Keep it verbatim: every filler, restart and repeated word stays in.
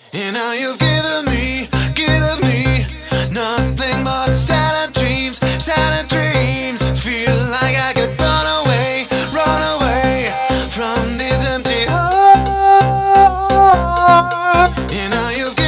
You know you've given me, given me nothing but sad dreams, sad dreams. Feel like I could run away, run away from this empty heart. You know you've